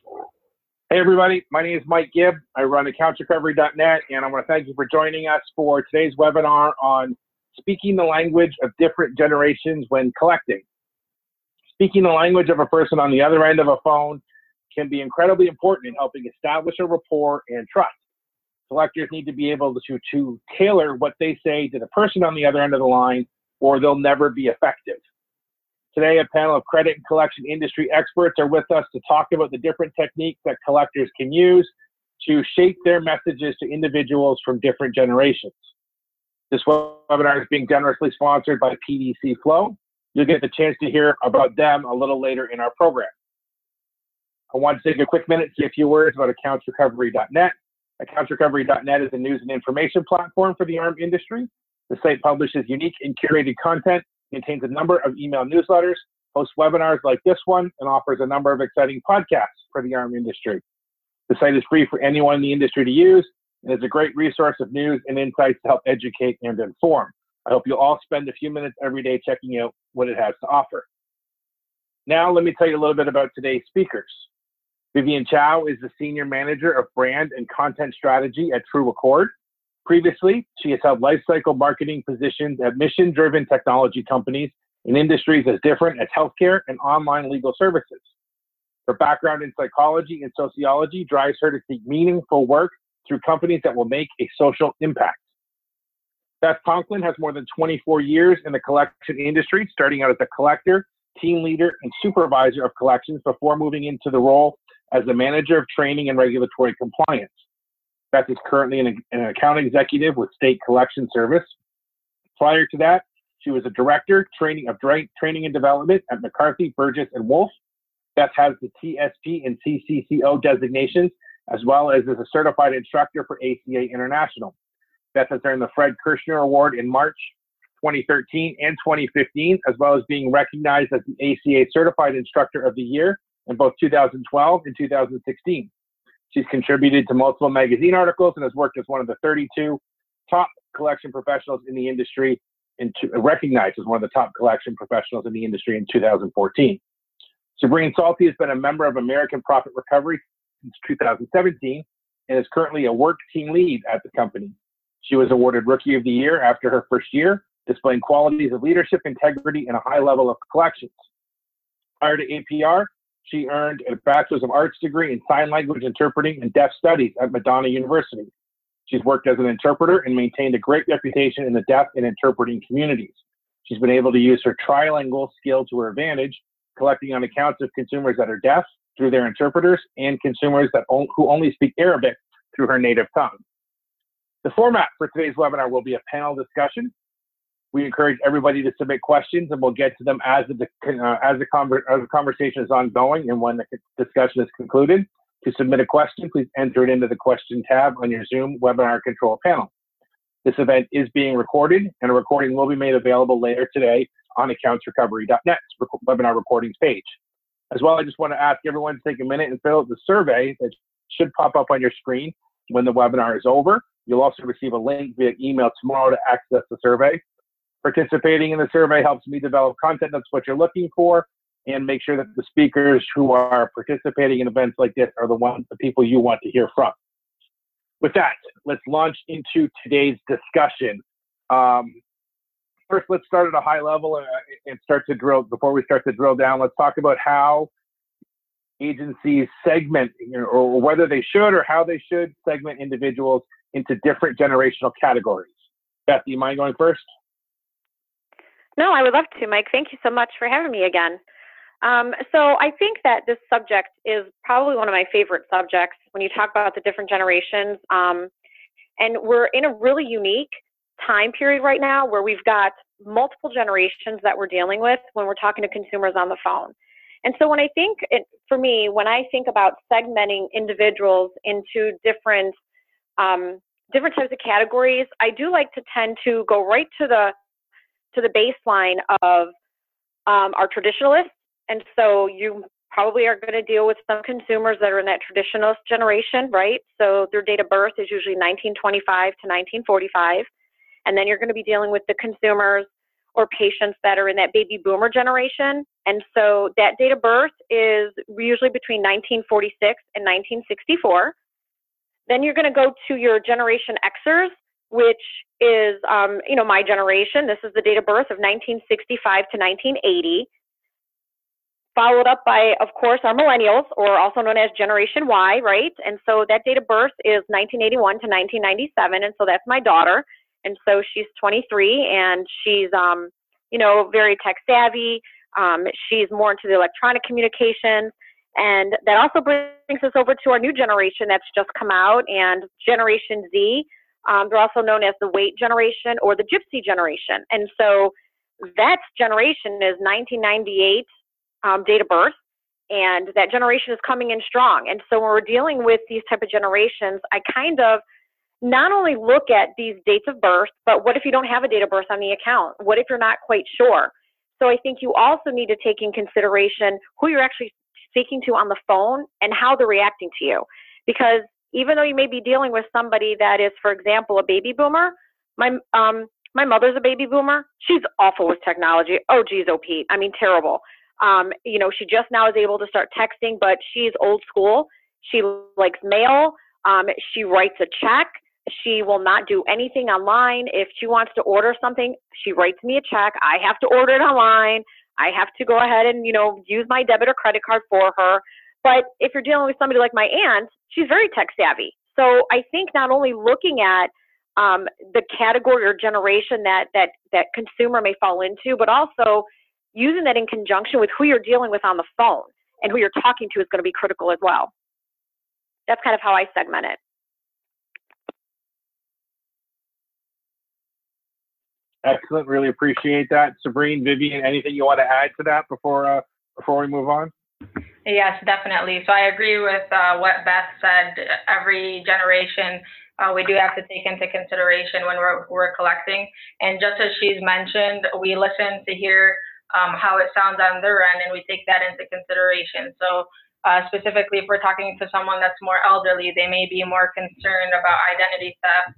Hey everybody, my name is Mike Gibb. I run accountsrecovery.net, and I want to thank you for joining us for today's webinar on speaking the language of different generations when collecting. Speaking the language of a person on the other end of a phone can be incredibly important in helping establish a rapport and trust. Collectors need to be able to tailor what they say to the person on the other end of the line, or they'll never be effective. Today, a panel of credit and collection industry experts are with us to talk about the different techniques that collectors can use to shape their messages to individuals from different generations. This webinar is being generously sponsored by PDC Flow. You'll get the chance to hear about them a little later in our program. I want to take a quick minute to say a few words about accountsrecovery.net. Accountsrecovery.net is a news and information platform for the arms industry. The site publishes unique and curated content, contains a number of email newsletters, hosts webinars like this one, and offers a number of exciting podcasts for the arms industry. The site is free for anyone in the industry to use, and is a great resource of news and insights to help educate and inform. I hope you'll all spend a few minutes every day checking out what it has to offer. Now, let me tell you a little bit about today's speakers. Vivian Chow is the Senior Manager of Brand and Content Strategy at TrueAccord. Previously, she has held lifecycle marketing positions at mission-driven technology companies in industries as different as healthcare and online legal services. Her background in psychology and sociology drives her to seek meaningful work through companies that will make a social impact. Beth Conklin has more than 24 years in the collection industry, starting out as a collector, team leader, and supervisor of collections before moving into the role as the Manager of Training and Regulatory Compliance. Beth is currently an account executive with State Collection Service. Prior to that, she was a director training and development at McCarthy, Burgess & Wolfe. Beth has the TSP and CCCO designations, as well as is a certified instructor for ACA International. Beth has earned the Fred Kirshner Award in March 2013 and 2015, as well as being recognized as the ACA Certified Instructor of the Year in both 2012 and 2016. She's contributed to multiple magazine articles and has worked as one of the 32 top collection professionals in the industry, and recognized as one of the top collection professionals in the industry in 2014. Sabrine Salty has been a member of American Profit Recovery since 2017 and is currently a work team lead at the company. She was awarded Rookie of the Year after her first year, displaying qualities of leadership, integrity, and a high level of collections. Prior to APR, she earned a Bachelor's of Arts degree in Sign Language Interpreting and Deaf Studies at Madonna University. She's worked as an interpreter and maintained a great reputation in the deaf and interpreting communities. She's been able to use her trilingual skill to her advantage, collecting on accounts of consumers that are deaf through their interpreters and consumers who only speak Arabic through her native tongue. The format for today's webinar will be a panel discussion. We encourage everybody to submit questions, and we'll get to them as the conversation is ongoing and when the discussion is concluded. To submit a question, please enter it into the question tab on your Zoom webinar control panel. This event is being recorded, and a recording will be made available later today on accountsrecovery.net's webinar recordings page. As well, I just want to ask everyone to take a minute and fill out the survey that should pop up on your screen when the webinar is over. You'll also receive a link via email tomorrow to access the survey. Participating in the survey helps me develop content that's what you're looking for, and make sure that the speakers who are participating in events like this are the people you want to hear from. With that, let's launch into today's discussion. First, let's start at a high level and before we start to drill down, let's talk about how agencies segment, or whether they should or how they should segment individuals into different generational categories. Beth, do you mind going first? No, I would love to, Mike. Thank you so much for having me again. So I think that this subject is probably one of my favorite subjects when you talk about the different generations. And we're in a really unique time period right now where we've got multiple generations that we're dealing with when we're talking to consumers on the phone. And so when I think, when I think about segmenting individuals into different types of categories, I do like to tend to go right to the baseline of our traditionalists. And so you probably are going to deal with some consumers that are in that traditionalist generation, right? So their date of birth is usually 1925 to 1945. And then you're going to be dealing with the consumers or patients that are in that baby boomer generation. And so that date of birth is usually between 1946 and 1964. Then you're going to go to your Generation Xers, which is, my generation. This is the date of birth of 1965 to 1980. Followed up by, of course, our millennials, or also known as Generation Y, right? And so that date of birth is 1981 to 1997, and so that's my daughter. And so she's 23, and she's, very tech savvy. She's more into the electronic communications. And that also brings us over to our new generation that's just come out, and Generation Z. They're also known as the Wait generation or the Gypsy generation. And so that generation is 1998 date of birth, and that generation is coming in strong. And so when we're dealing with these type of generations, I kind of not only look at these dates of birth, but what if you don't have a date of birth on the account? What if you're not quite sure? So I think you also need to take in consideration who you're actually speaking to on the phone and how they're reacting to you. Because even though you may be dealing with somebody that is, for example, a baby boomer, my mother's a baby boomer. She's awful with technology. Oh, geez, oh, Pete. I mean, terrible. She just now is able to start texting, but she's old school. She likes mail. She writes a check. She will not do anything online. If she wants to order something, she writes me a check. I have to order it online. I have to go ahead and, use my debit or credit card for her. But if you're dealing with somebody like my aunt, she's very tech savvy. So I think not only looking at the category or generation that consumer may fall into, but also using that in conjunction with who you're dealing with on the phone and who you're talking to is going to be critical as well. That's kind of how I segment it. Excellent. Really appreciate that. Sabrine, Vivian, anything you want to add to that before we move on? Yes, definitely. So I agree with what Beth said. Every generation we do have to take into consideration when we're collecting. And just as she's mentioned, we listen to hear how it sounds on their end, and we take that into consideration. So specifically, if we're talking to someone that's more elderly, they may be more concerned about identity theft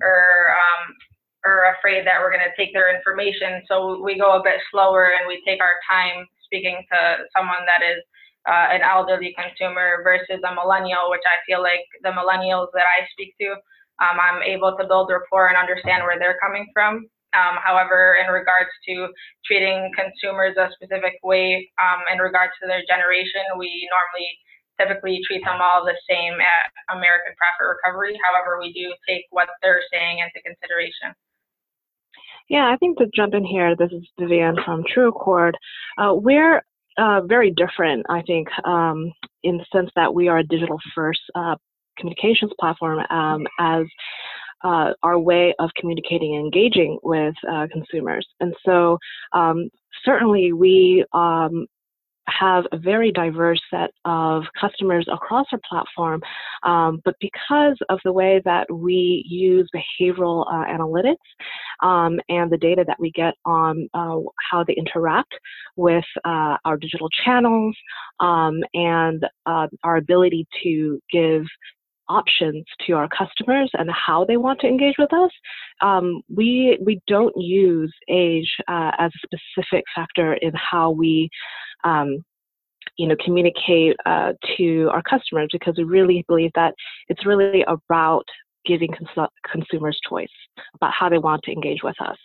or afraid that we're going to take their information. So we go a bit slower and we take our time speaking to someone that is an elderly consumer versus a millennial, which I feel like the millennials that I speak to, I'm able to build rapport and understand where they're coming from. However, in regards to treating consumers a specific way in regards to their generation, we normally typically treat them all the same at American Profit Recovery. However, we do take what they're saying into consideration. Yeah, I think to jump in here, this is Vivian from TrueAccord. We're very different, I think, in the sense that we are a digital first communications platform as our way of communicating and engaging with consumers. And so certainly we have a very diverse set of customers across our platform, but because of the way that we use behavioral analytics and the data that we get on how they interact with our digital channels and our ability to give options to our customers and how they want to engage with us, we don't use age as a specific factor in how we communicate to our customers, because we really believe that it's really about giving consumers choice about how they want to engage with us.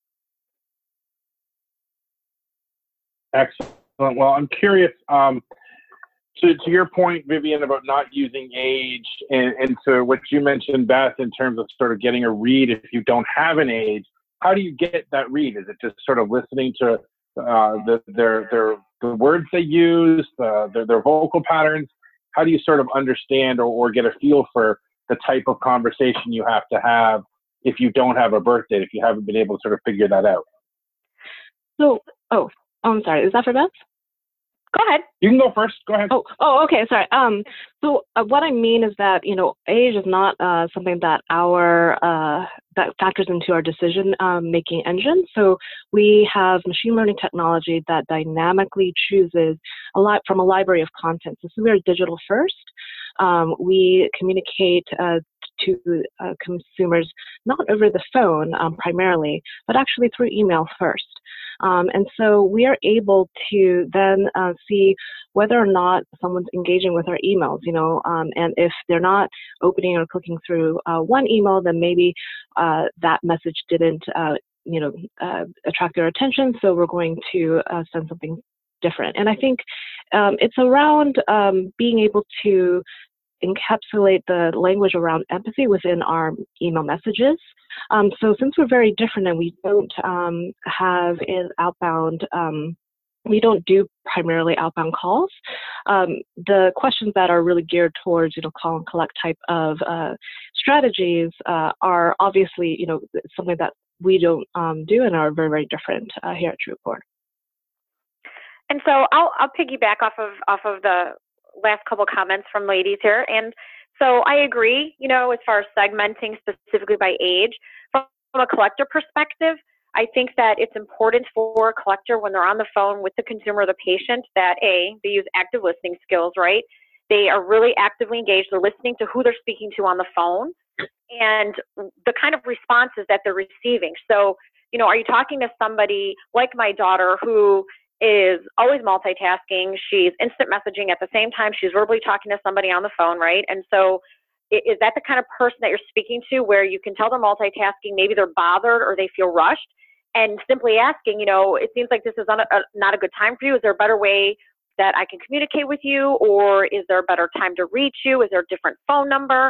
Excellent. Well, I'm curious, to your point, Vivian, about not using age, and to what you mentioned, Beth, in terms of sort of getting a read if you don't have an age, how do you get that read? Is it just sort of listening to the words they use, their vocal patterns? How do you sort of understand or get a feel for the type of conversation you have to have if you don't have a birth date, if you haven't been able to sort of figure that out? So, I'm sorry, is that for Beth? Go ahead. You can go first. Go ahead. Oh, okay. Sorry. So what I mean is that, age is not something that that factors into our decision making engine. So we have machine learning technology that dynamically chooses from a library of content. So we are digital first. We communicate to consumers not over the phone primarily, but actually through email first. And so we are able to then see whether or not someone's engaging with our emails, and if they're not opening or clicking through one email, then maybe that message didn't, attract their attention. So we're going to send something different. And I think it's around being able to encapsulate the language around empathy within our email messages. So since we're very different and we don't have an outbound, we don't do primarily outbound calls. The questions that are really geared towards, call and collect type of strategies are obviously, something that we don't do and are very, very different here at TrueAccord. And so I'll piggyback off of the last couple comments from ladies here. And so I agree, as far as segmenting specifically by age. From a collector perspective, I think that it's important for a collector when they're on the phone with the consumer or the patient that they use active listening skills, right? They are really actively engaged. They're listening to who they're speaking to on the phone and the kind of responses that they're receiving. So, are you talking to somebody like my daughter who is always multitasking? She's instant messaging at the same time she's verbally talking to somebody on the phone, right? And so is that the kind of person that you're speaking to where you can tell they're multitasking, maybe they're bothered or they feel rushed, and simply asking, it seems like this is not a good time for you. Is there a better way that I can communicate with you? Or is there a better time to reach you? Is there a different phone number?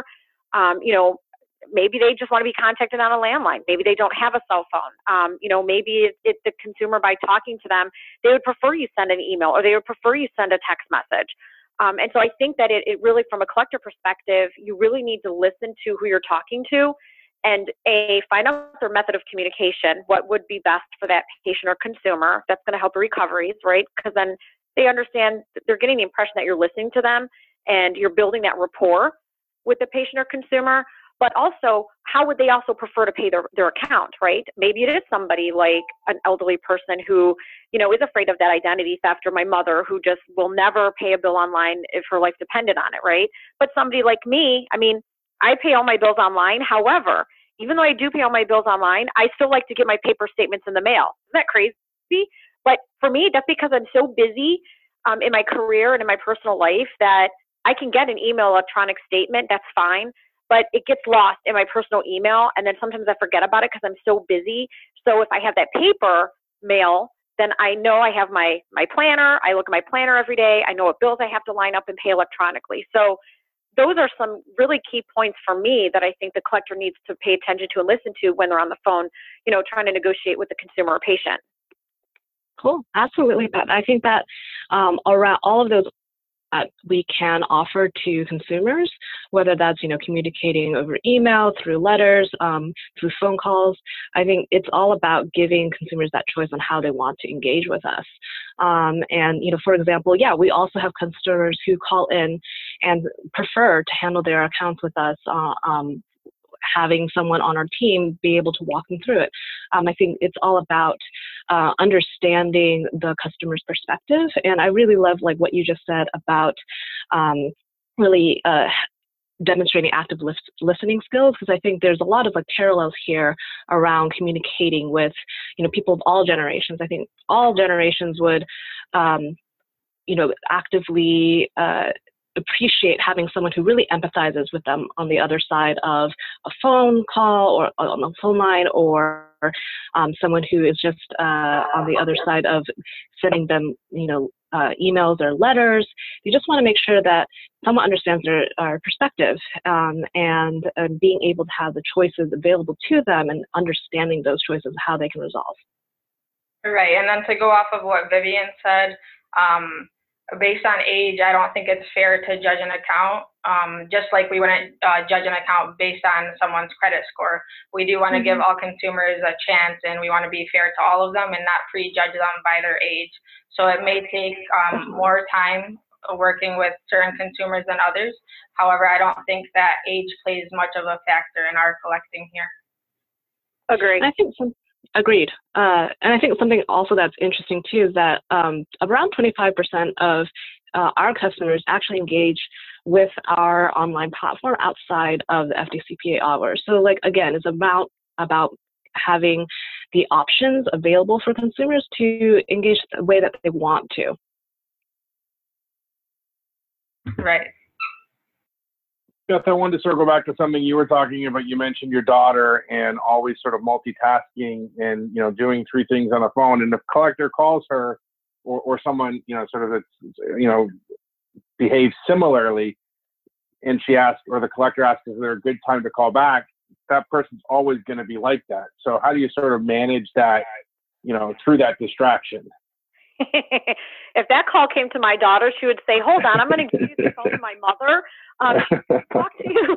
Maybe they just want to be contacted on a landline. Maybe they don't have a cell phone. Maybe it's the consumer, by talking to them, they would prefer you send an email or they would prefer you send a text message. And so I think that it really, from a collector perspective, you really need to listen to who you're talking to and find out their method of communication, what would be best for that patient or consumer. That's going to help recoveries, right? Because then they understand, they're getting the impression that you're listening to them and you're building that rapport with the patient or consumer. But also, how would they also prefer to pay their account, right? Maybe it is somebody like an elderly person who, is afraid of that identity theft, or my mother who just will never pay a bill online if her life depended on it, right? But somebody like me, I pay all my bills online. However, even though I do pay all my bills online, I still like to get my paper statements in the mail. Isn't that crazy? But for me, that's because I'm so busy in my career and in my personal life that I can get an email electronic statement. That's fine. But it gets lost in my personal email, and then sometimes I forget about it because I'm so busy. So if I have that paper mail, then I know I have my planner. I look at my planner every day. I know what bills I have to line up and pay electronically. So those are some really key points for me that I think the collector needs to pay attention to and listen to when they're on the phone, trying to negotiate with the consumer or patient. Cool. Absolutely, Pat. I think that around all of those we can offer to consumers, whether that's, communicating over email, through letters, through phone calls. I think it's all about giving consumers that choice on how they want to engage with us. And, for example, we also have consumers who call in and prefer to handle their accounts with us, having someone on our team be able to walk them through it. I think it's all about understanding the customer's perspective. And I really love what you just said about really demonstrating active listening skills, because I think there's a lot of parallels here around communicating with people of all generations. I think all generations would actively appreciate having someone who really empathizes with them on the other side of a phone call or on the phone line, or someone who is just on the other side of sending them, emails or letters. You just want to make sure that someone understands their perspective and being able to have the choices available to them and understanding those choices, how they can resolve. Right, and then to go off of what Vivian said, based on age, I don't think it's fair to judge an account, just like we wouldn't judge an account based on someone's credit score. We do want to give all consumers a chance, and we want to be fair to all of them and not prejudge them by their age. So it may take more time working with certain consumers than others. However, I don't think that age plays much of a factor in our collecting here. Agreed. Agreed. And I think something also that's interesting too is that around 25% of our customers actually engage with our online platform outside of the FDCPA hours. So again, it's about having the options available for consumers to engage the way that they want to. Right. Yes, I wanted to circle back to something you were talking about. You mentioned your daughter and always sort of multitasking and, doing three things on the phone. And if a collector calls her or someone, sort of, behaves similarly, and she asks, or the collector asks, is there a good time to call back? That person's always going to be like that. So how do you sort of manage that, through that distraction? If that call came to my daughter, she would say, hold on, I'm going to give you the phone to my mother. Talk to you.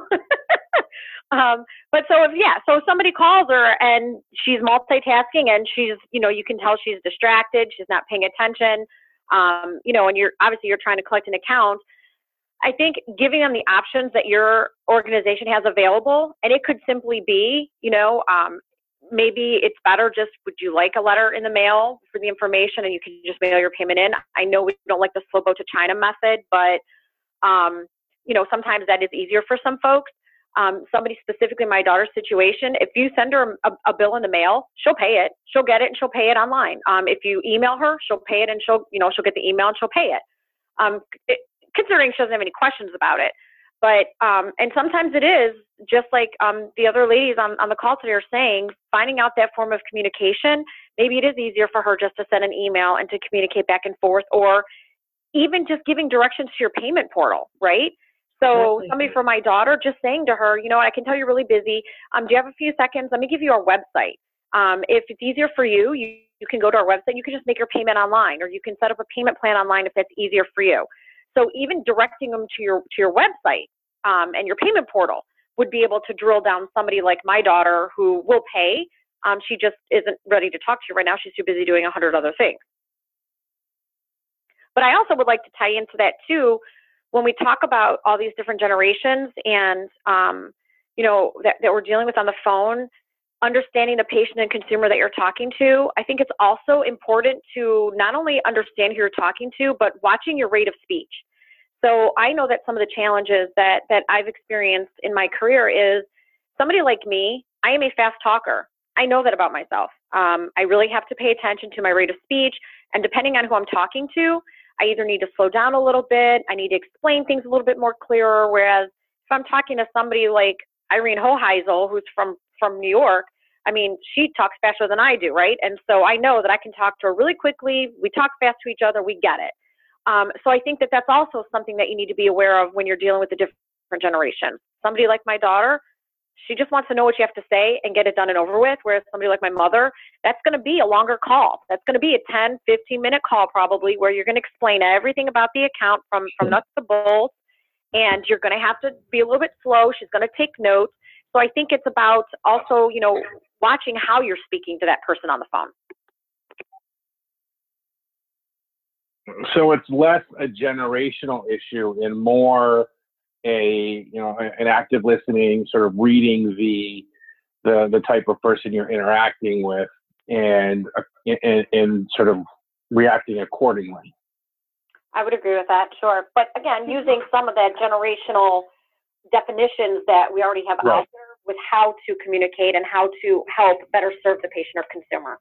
But so if somebody calls her and she's multitasking and she's, you can tell she's distracted, she's not paying attention, and you're trying to collect an account. I think giving them the options that your organization has available, and it could simply be, maybe it's better just, would you like a letter in the mail for the information and you can just mail your payment in? I know we don't like the slow boat to China method, but, sometimes that is easier for some folks. Somebody specifically in my daughter's situation, if you send her a bill in the mail, she'll pay it, she'll get it, and she'll pay it online. If you email her, she'll pay it and she'll get the email and she'll pay it. Considering she doesn't have any questions about it. But, and sometimes it is, just like the other ladies on the call today are saying, finding out that form of communication, maybe it is easier for her just to send an email and to communicate back and forth, or even just giving directions to your payment portal, right? So somebody for my daughter, just saying to her, I can tell you're really busy. Do you have a few seconds? Let me give you our website. If it's easier for you, you can go to our website. You can just make your payment online, or you can set up a payment plan online if that's easier for you. So even directing them to your website and your payment portal would be able to drill down somebody like my daughter who will pay. She just isn't ready to talk to you right now. She's too busy doing 100 other things. But I also would like to tie into that too, when we talk about all these different generations and, that we're dealing with on the phone, understanding the patient and consumer that you're talking to. I think it's also important to not only understand who you're talking to, but watching your rate of speech. So I know that some of the challenges that I've experienced in my career is somebody like me, I am a fast talker. I know that about myself. I really have to pay attention to my rate of speech, and depending on who I'm talking to, I either need to slow down a little bit, I need to explain things a little bit more clearer, whereas if I'm talking to somebody like Irene Hoheisel, who's from New York, I mean, she talks faster than I do, right? And so I know that I can talk to her really quickly. We talk fast to each other. We get it. So I think that that's also something that you need to be aware of when you're dealing with the different generations. Somebody like my daughter, she just wants to know what you have to say and get it done and over with, whereas somebody like my mother, that's going to be a longer call. That's going to be a 10, 15-minute call probably, where you're going to explain everything about the account from nuts to bolts, and you're going to have to be a little bit slow. She's going to take notes. So I think it's about also, watching how you're speaking to that person on the phone. So it's less a generational issue and more an active listening, sort of reading the type of person you're interacting with and sort of reacting accordingly. I would agree with that, sure. But again, using some of that generational definitions that we already have out there with how to communicate and how to help better serve the patient or consumer.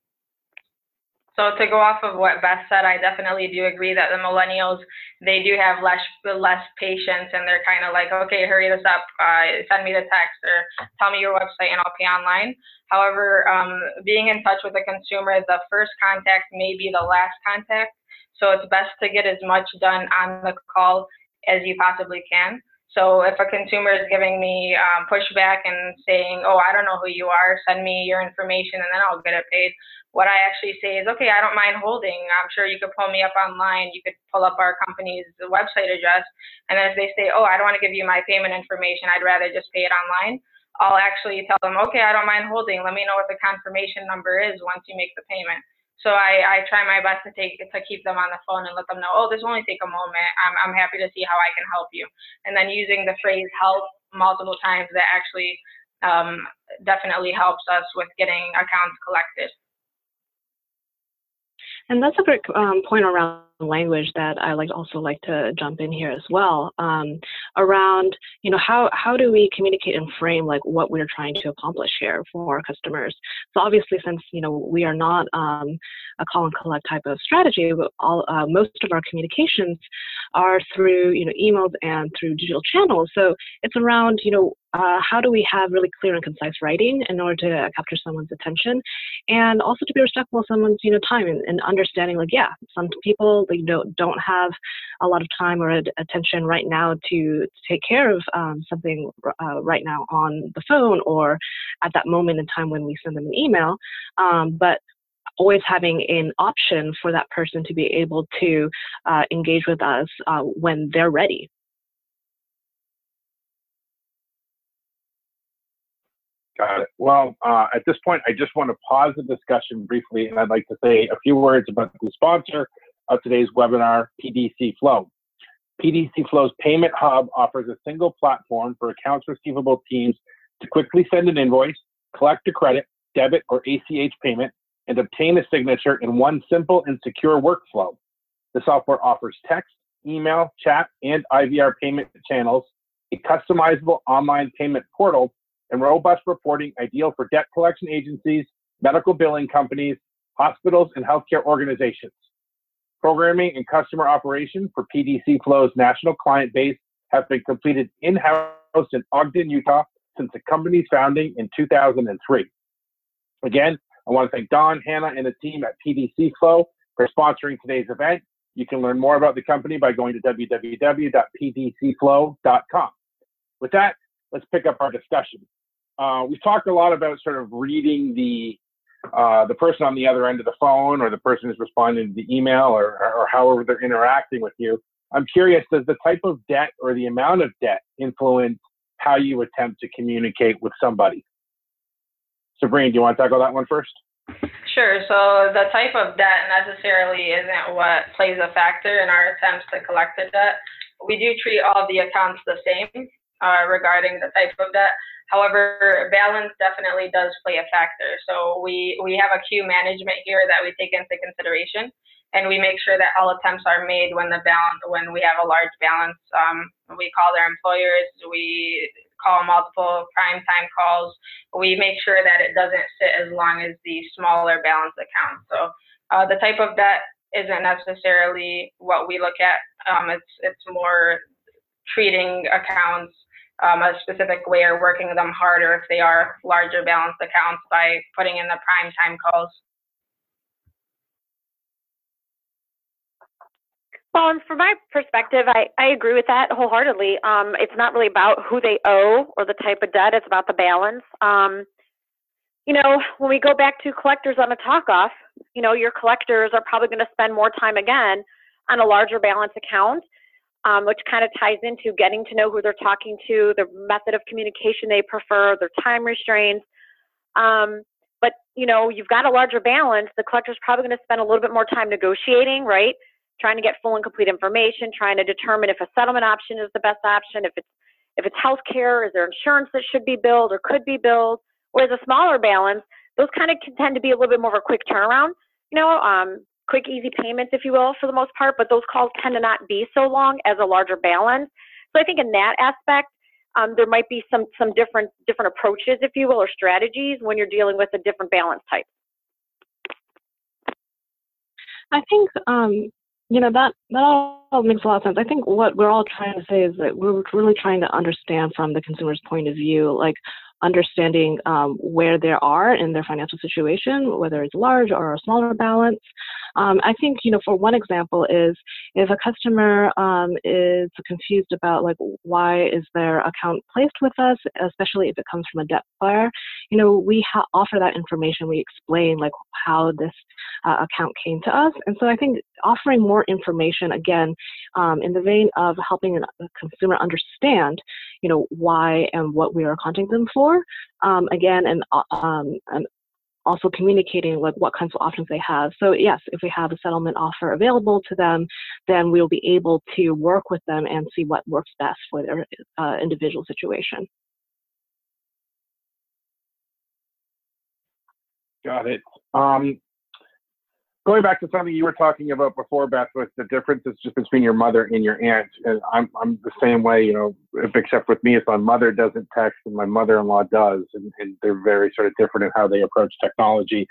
So to go off of what Beth said, I definitely do agree that the millennials, they do have less patience, and they're kind of like, okay, hurry this up, send me the text or tell me your website and I'll pay online. However, being in touch with the consumer, the first contact may be the last contact. So it's best to get as much done on the call as you possibly can. So if a consumer is giving me pushback and saying, oh, I don't know who you are, send me your information and then I'll get it paid. What I actually say is, okay, I don't mind holding. I'm sure you could pull me up online. You could pull up our company's website address. And then if they say, oh, I don't want to give you my payment information, I'd rather just pay it online, I'll actually tell them, okay, I don't mind holding. Let me know what the confirmation number is once you make the payment. So I try my best to keep them on the phone and let them know, oh, this will only take a moment. I'm happy to see how I can help you. And then using the phrase help multiple times, that actually definitely helps us with getting accounts collected. And that's a great point around language that I also like to jump in here as well, around, how do we communicate and frame like what we're trying to accomplish here for our customers. So obviously, since we are not a call and collect type of strategy, but most of our communications are through emails and through digital channels. So it's around how do we have really clear and concise writing in order to capture someone's attention, and also to be respectful of someone's time and understanding, like, yeah, some people don't have a lot of time or attention right now to take care of something right now on the phone or at that moment in time when we send them an email, but always having an option for that person to be able to engage with us when they're ready. Got it. Well, at this point, I just want to pause the discussion briefly, and I'd like to say a few words about the sponsor of today's webinar, PDC Flow. PDC Flow's Payment Hub offers a single platform for accounts receivable teams to quickly send an invoice, collect a credit, debit, or ACH payment, and obtain a signature in one simple and secure workflow. The software offers text, email, chat, and IVR payment channels, a customizable online payment portal, and robust reporting ideal for debt collection agencies, medical billing companies, hospitals, and healthcare organizations. Programming and customer operations for PDC Flow's national client base have been completed in-house in Ogden, Utah, since the company's founding in 2003. Again, I want to thank Don, Hannah, and the team at PDC Flow for sponsoring today's event. You can learn more about the company by going to www.pdcflow.com. With that, let's pick up our discussion. We've talked a lot about sort of reading the person on the other end of the phone, or the person who's responding to the email, or however they're interacting with you. I'm curious, does the type of debt or the amount of debt influence how you attempt to communicate with somebody? Sabrina, do you want to tackle that one first? Sure. So the type of debt necessarily isn't what plays a factor in our attempts to collect the debt. We do treat all of the accounts the same regarding the type of debt. However, balance definitely does play a factor. So we have a queue management here that we take into consideration, and we make sure that all attempts are made when we have a large balance. We call their employers, we call multiple prime time calls. We make sure that it doesn't sit as long as the smaller balance accounts. So the type of debt isn't necessarily what we look at. It's more treating accounts a specific way, or working them harder if they are larger balance accounts by putting in the prime time calls. Well, and from my perspective, I agree with that wholeheartedly. It's not really about who they owe or the type of debt, it's about the balance. When we go back to collectors on a talk-off, your collectors are probably going to spend more time again on a larger balance account, which kind of ties into getting to know who they're talking to, the method of communication they prefer, their time restraints. But you've got a larger balance, the collector's probably going to spend a little bit more time negotiating, right? Trying to get full and complete information, trying to determine if a settlement option is the best option, if it's healthcare, is there insurance that should be billed or could be billed. Whereas a smaller balance, those kind of can tend to be a little bit more of a quick turnaround, quick, easy payments, if you will, for the most part, but those calls tend to not be so long as a larger balance. So I think in that aspect, there might be some different approaches, if you will, or strategies when you're dealing with a different balance type. I think, that all makes a lot of sense. I think what we're all trying to say is that we're really trying to understand from the consumer's point of view, like understanding where they are in their financial situation, whether it's large or a smaller balance. I think, for one example is if a customer is confused about like why is their account placed with us, especially if it comes from a debt buyer, we offer that information. We explain like how this account came to us. And so I think offering more information, again, in the vein of helping a consumer understand, why and what we are contacting them for, again, and also communicating like what kinds of options they have. So yes, if we have a settlement offer available to them, then we'll be able to work with them and see what works best for their individual situation. Got it. going back to something you were talking about before, Beth, with the difference is just between your mother and your aunt. And I'm the same way, you know, except with me, if my mother doesn't text and my mother-in-law does, and they're very sort of different in how they approach technology.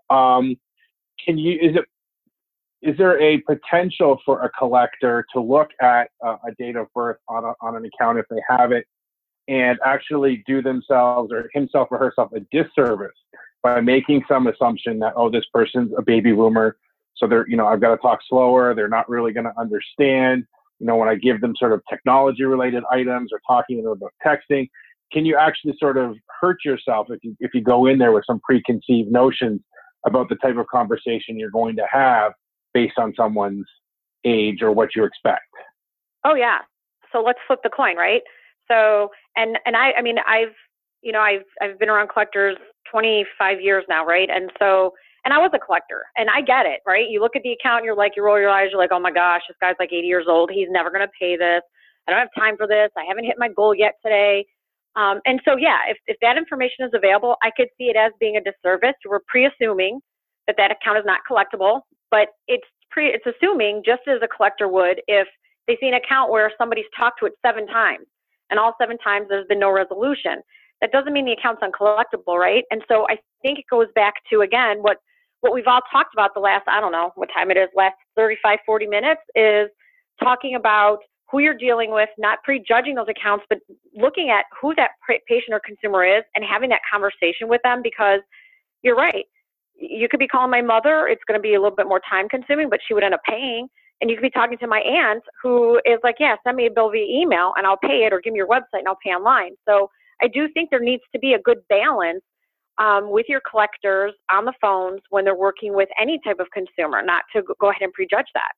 Is there a potential for a collector to look at a date of birth on an account if they have it, and actually do themselves or himself or herself a disservice by making some assumption that, oh, this person's a baby boomer, so they're, you know, I've got to talk slower, they're not really going to understand, you know, when I give them sort of technology related items or talking to them about texting? Can you actually sort of hurt yourself if you go in there with some preconceived notions about the type of conversation you're going to have based on someone's age or what you expect? Oh yeah. So let's flip the coin, right? So, and I mean, I've been around collectors 25 years now, right? And so, and I was a collector, and I get it, right? You look at the account, and you roll your eyes, you're like, oh my gosh, this guy's like 80 years old. He's never going to pay this. I don't have time for this. I haven't hit my goal yet today. And so, yeah, if that information is available, I could see it as being a disservice. We're pre-assuming that account is not collectible, but it's assuming, just as a collector would, if they see an account where somebody's talked to it 7 times, and all 7 times there's been no resolution. That doesn't mean the account's uncollectible, right? And so I think it goes back to, again, what we've all talked about the last, I don't know what time it is, last 35, 40 minutes, is talking about who you're dealing with, not prejudging those accounts, but looking at who that patient or consumer is and having that conversation with them, because you're right. You could be calling my mother. It's going to be a little bit more time consuming, but she would end up paying. And you could be talking to my aunt, who is like, yeah, send me a bill via email and I'll pay it, or give me your website and I'll pay online. So I do think there needs to be a good balance with your collectors on the phones when they're working with any type of consumer, not to go ahead and prejudge that.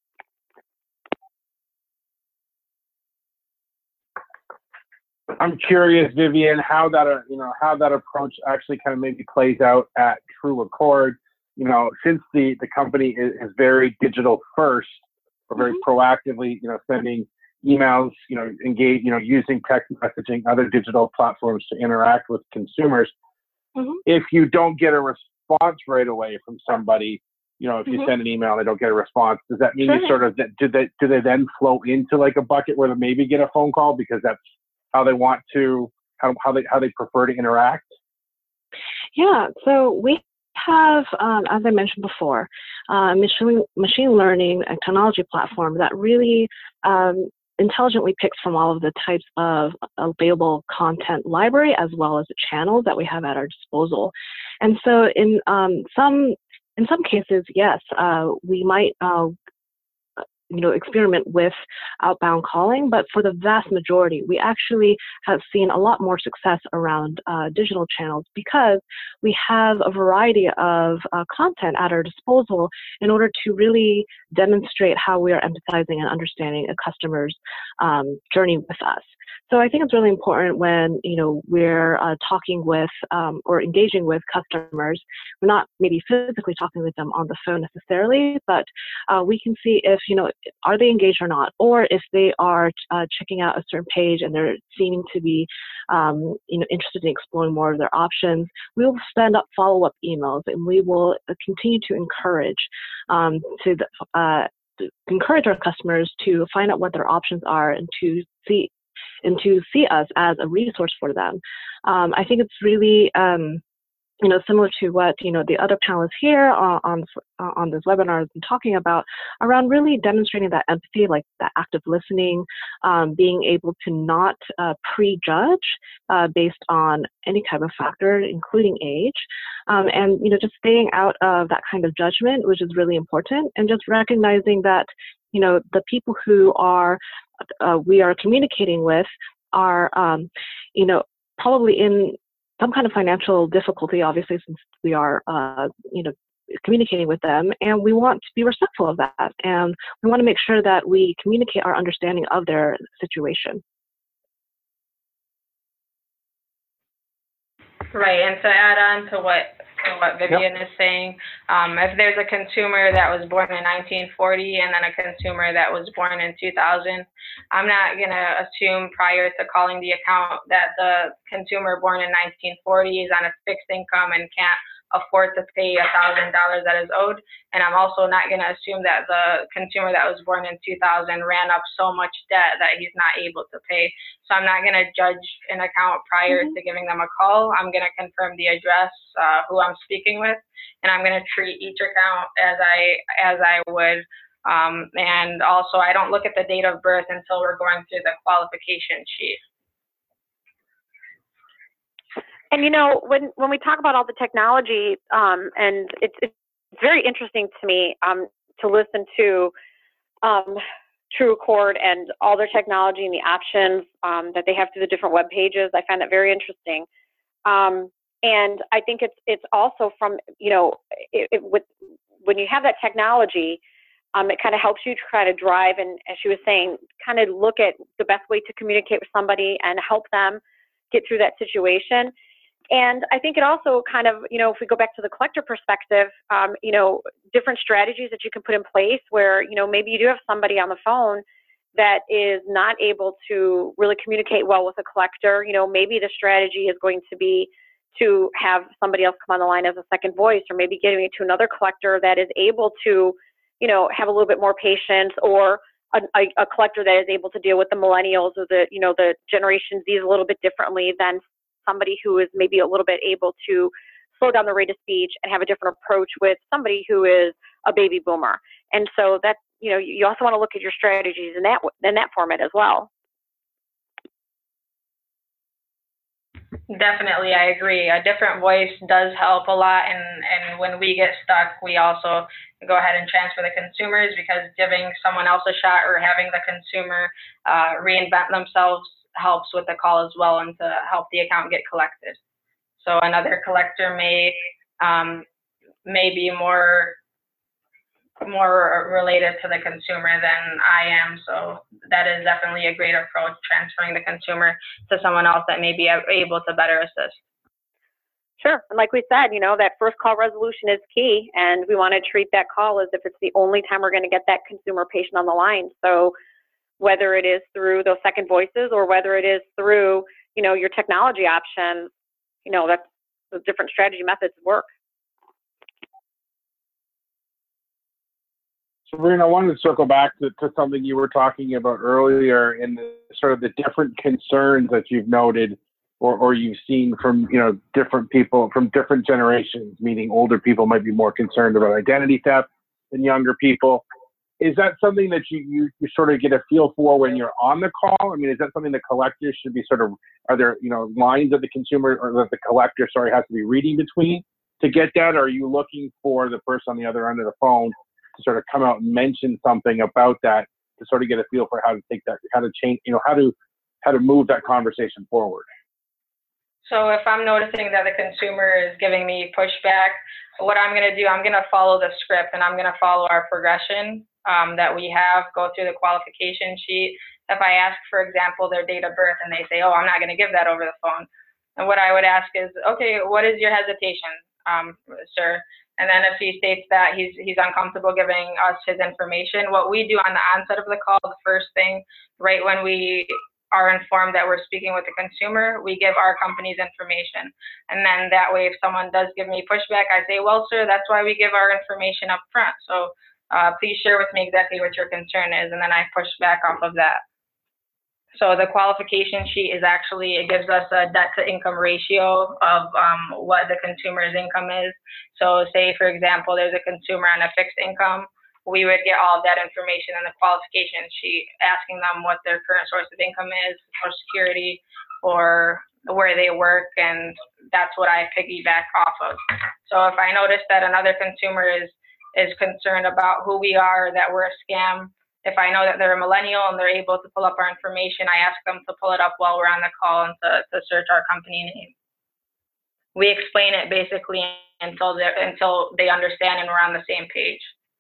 I'm curious, Vivian, how that approach actually kind of maybe plays out at TrueAccord. You know, since the company is very digital first, or very proactively, you know, sending emails, you know, engage, you know, using text messaging, other digital platforms to interact with consumers. If you don't get a response right away from somebody, you know, if you send an email and they don't get a response, does that mean you sort of, do they then flow into like a bucket where they maybe get a phone call because that's how they want to, how they prefer to interact? Yeah, so we have, as I mentioned before, machine learning and technology platform that really intelligently picks from all of the types of available content library, as well as the channels that we have at our disposal. And so in some cases, yes, we might experiment with outbound calling, but for the vast majority, we actually have seen a lot more success around digital channels, because we have a variety of content at our disposal in order to really demonstrate how we are empathizing and understanding a customer's journey with us. So I think it's really important when, you know, we're talking with or engaging with customers, we're not maybe physically talking with them on the phone necessarily, but we can see if, you know, are they engaged or not, or if they are checking out a certain page and they're seeming to be, interested in exploring more of their options. We will send up follow-up emails, and we will continue to encourage encourage our customers to find out what their options are and to see us as a resource for them. I think it's really, similar to what, the other panelists here on this webinar have been talking about, around really demonstrating that empathy, like that active listening, being able to not prejudge based on any type of factor, including age, and, just staying out of that kind of judgment, which is really important, and just recognizing that, the people who we are communicating with are, probably in some kind of financial difficulty, obviously, since we are, communicating with them, and we want to be respectful of that, and we want to make sure that we communicate our understanding of their situation. Right, and to add on to what Vivian is saying, if there's a consumer that was born in 1940 and then a consumer that was born in 2000, I'm not going to assume prior to calling the account that the consumer born in 1940 is on a fixed income and can't afford to pay $1,000 that is owed. And I'm also not going to assume that the consumer that was born in 2000 ran up so much debt that he's not able to pay. So I'm not going to judge an account prior to giving them a call. I'm going to confirm the address, who I'm speaking with, and I'm going to treat each account as I would. And also, I don't look at the date of birth until we're going through the qualification sheet. And you know, when we talk about all the technology, and it's very interesting to me to listen to TrueAccord and all their technology and the options that they have through the different web pages. I find that very interesting. And I think it's also from, you know, when you have that technology, it kind of helps you try to drive, and as she was saying, kind of look at the best way to communicate with somebody and help them get through that situation. And I think it also kind of, you know, if we go back to the collector perspective, you know, different strategies that you can put in place where, you know, maybe you do have somebody on the phone that is not able to really communicate well with a collector. You know, maybe the strategy is going to be to have somebody else come on the line as a second voice, or maybe giving it to another collector that is able to, you know, have a little bit more patience, or a collector that is able to deal with the millennials or the, you know, the Generation Z a little bit differently than somebody who is maybe a little bit able to slow down the rate of speech and have a different approach with somebody who is a baby boomer. And so that, you know, you also want to look at your strategies in that format as well. Definitely, I agree. A different voice does help a lot, and when we get stuck, we also go ahead and transfer the consumers, because giving someone else a shot or having the consumer reinvent themselves helps with the call as well, and to help the account get collected. So another collector may be more related to the consumer than I am. So that is definitely a great approach, transferring the consumer to someone else that may be able to better assist. Sure. And like we said, you know, that first call resolution is key, and we want to treat that call as if it's the only time we're going to get that consumer patient on the line. So whether it is through those second voices or whether it is through, you know, your technology options, you know, that's the different strategy methods work. Sabrina, I wanted to circle back to something you were talking about earlier, in the sort of the different concerns that you've noted or you've seen from, you know, different people from different generations, meaning older people might be more concerned about identity theft than younger people. Is that something that you sort of get a feel for when you're on the call? I mean, is that something the collectors should be sort of, are there, you know, lines that the consumer or that the collector, has to be reading between to get that? Or are you looking for the person on the other end of the phone to sort of come out and mention something about that to sort of get a feel for how to take that, how to change, you know, how to move that conversation forward? So if I'm noticing that the consumer is giving me pushback, what I'm going to do, I'm going to follow the script, and I'm going to follow our progression that we have, go through the qualification sheet. If I ask, for example, their date of birth and they say, oh, I'm not going to give that over the phone, and what I would ask is, okay, what is your hesitation, sir? And then if he states that he's uncomfortable giving us his information, what we do on the onset of the call, the first thing, right when we are informed that we're speaking with the consumer, we give our company's information. And then that way, if someone does give me pushback, I say, well, sir, that's why we give our information up front. So please share with me exactly what your concern is. And then I push back off of that. So the qualification sheet is actually, it gives us a debt to income ratio of what the consumer's income is. So say, for example, there's a consumer on a fixed income, we would get all of that information in the qualification sheet, asking them what their current source of income is, Social Security, or where they work, and that's what I piggyback off of. So if I notice that another consumer is concerned about who we are, that we're a scam, if I know that they're a millennial and they're able to pull up our information, I ask them to pull it up while we're on the call and to search our company name. We explain it basically until they understand and we're on the same page.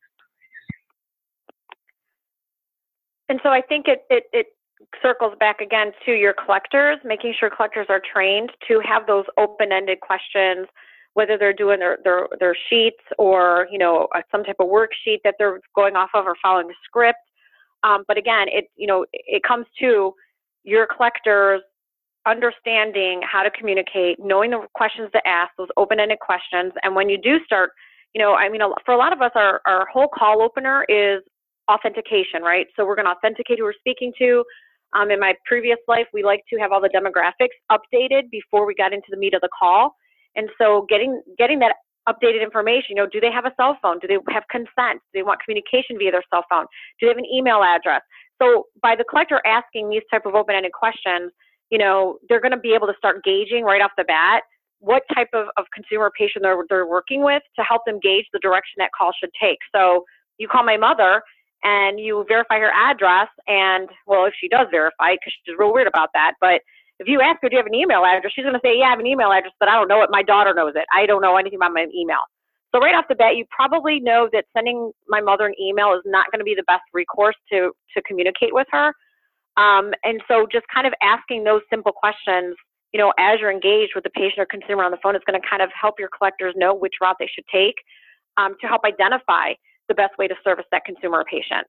And so I think it circles back again to your collectors, making sure collectors are trained to have those open-ended questions, whether they're doing their sheets or, you know, some type of worksheet that they're going off of or following a script. But again, it comes to your collectors understanding how to communicate, knowing the questions to ask, those open-ended questions. And when you do start, I mean, for a lot of us, our whole call opener is authentication, right? So we're going to authenticate who we're speaking to. In my previous life, we like to have all the demographics updated before we got into the meat of the call. And so getting that updated information, do they have a cell phone? Do they have consent? Do they want communication via their cell phone? Do they have an email address? So by the collector asking these type of open-ended questions, they're going to be able to start gauging right off the bat what type of consumer patient they're working with to help them gauge the direction that call should take. So you call my mother and you verify her address, and, well, if she does verify, because she's real weird about that, but if you ask her, do you have an email address? She's going to say, yeah, I have an email address, but I don't know it. My daughter knows it. I don't know anything about my email. So right off the bat, you probably know that sending my mother an email is not going to be the best recourse to communicate with her. And so just kind of asking those simple questions, as you're engaged with the patient or consumer on the phone, is going to kind of help your collectors know which route they should take to help identify the best way to service that consumer or patient.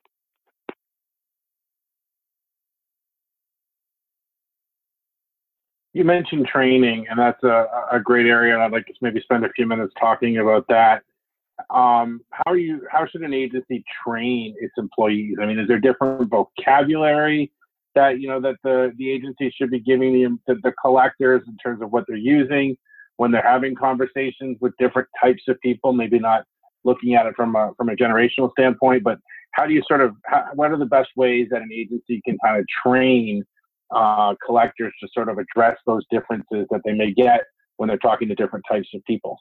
You mentioned training, and that's a great area, and I'd like to maybe spend a few minutes talking about that. How should an agency train its employees? I mean, is there different vocabulary that the agency should be giving the collectors in terms of what they're using when they're having conversations with different types of people? Maybe not looking at it from a generational standpoint, but how do you what are the best ways that an agency can kind of train collectors to sort of address those differences that they may get when they're talking to different types of people?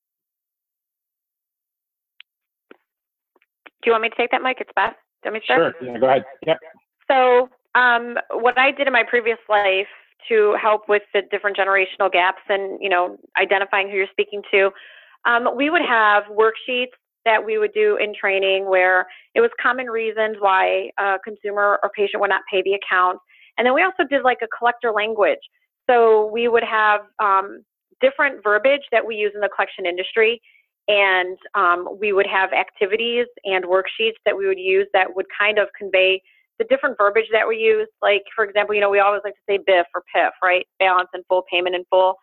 Do you want me to take that, Mike? It's Beth. Do you want me to start? Sure. Yeah, go ahead. Yep. So what I did in my previous life to help with the different generational gaps and, identifying who you're speaking to, we would have worksheets that we would do in training where it was common reasons why a consumer or patient would not pay the account. And then we also did like a collector language. So we would have different verbiage that we use in the collection industry. And we would have activities and worksheets that we would use that would kind of convey the different verbiage that we use. Like, for example, we always like to say BIF or PIF, right? Balance in full, payment in full.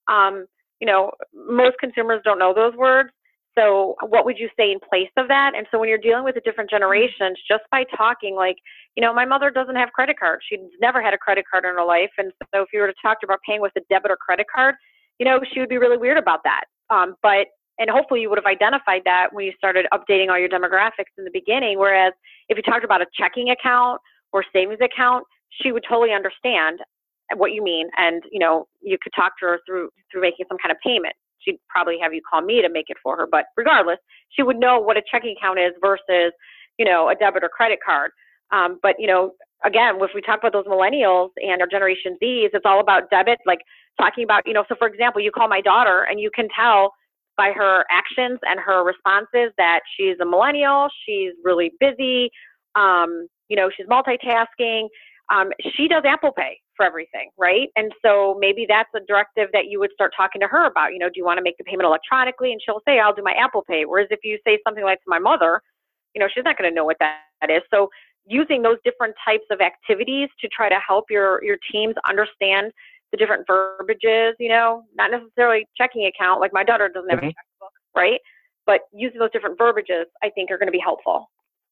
Most consumers don't know those words. So what would you say in place of that? And so when you're dealing with the different generations, just by talking, like, my mother doesn't have credit cards. She's never had a credit card in her life. And so if you were to talk to her about paying with a debit or credit card, she would be really weird about that. And hopefully you would have identified that when you started updating all your demographics in the beginning. Whereas if you talked about a checking account or savings account, she would totally understand what you mean. And, you could talk to her through making some kind of payment. She'd probably have you call me to make it for her. But regardless, she would know what a checking account is versus, a debit or credit card. But, again, if we talk about those millennials and our Generation Zs, it's all about debit, like talking about, so for example, you call my daughter and you can tell by her actions and her responses that she's a millennial, she's really busy, she's multitasking. She does Apple Pay for everything, right? And so maybe that's a directive that you would start talking to her about, do you want to make the payment electronically? And she'll say, I'll do my Apple Pay. Whereas if you say something like to my mother, she's not going to know what that is. So using those different types of activities to try to help your teams understand the different verbiages, not necessarily checking account, like my daughter doesn't have a checkbook, right? But using those different verbiages, I think, are going to be helpful.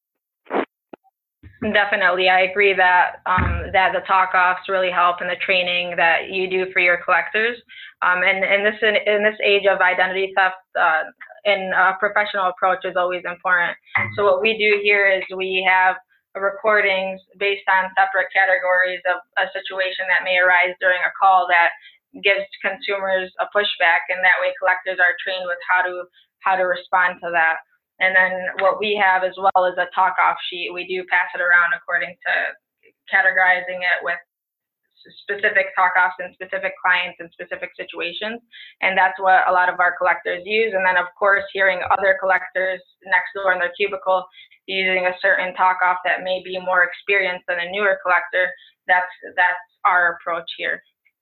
Definitely, I agree that that the talk-offs really help in the training that you do for your collectors. And in this age of identity theft, and a professional approach is always important. So what we do here is we have recordings based on separate categories of a situation that may arise during a call that gives consumers a pushback, and that way collectors are trained with how to respond to that. And then what we have as well is a talk-off sheet. We do pass it around according to categorizing it with specific talk-offs and specific clients and specific situations. And that's what a lot of our collectors use. And then, of course, hearing other collectors next door in their cubicle using a certain talk-off that may be more experienced than a newer collector, that's our approach here.